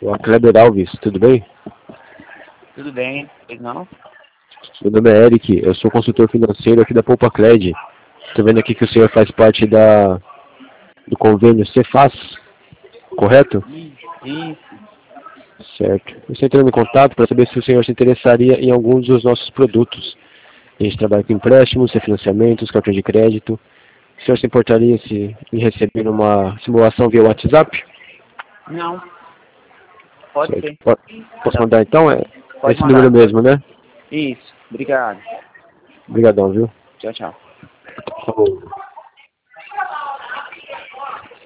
O Kleber Alves, tudo bem? Tudo bem, pois não? Meu nome é Eric, eu sou consultor financeiro aqui da Poupa Cred. Estou vendo aqui que o senhor faz parte do convênio Cefaz, correto? Isso. Certo. Eu estou entrando em contato para saber se o senhor se interessaria em alguns dos nossos produtos. A gente trabalha com empréstimos, refinanciamentos, cartões de crédito. O senhor se importaria em receber uma simulação via WhatsApp? Não. Pode Certo. ser. Posso mandar então? É Pode esse mandar. número mesmo, né? Isso. Obrigado. Obrigadão, viu? Tchau, tchau. Falou.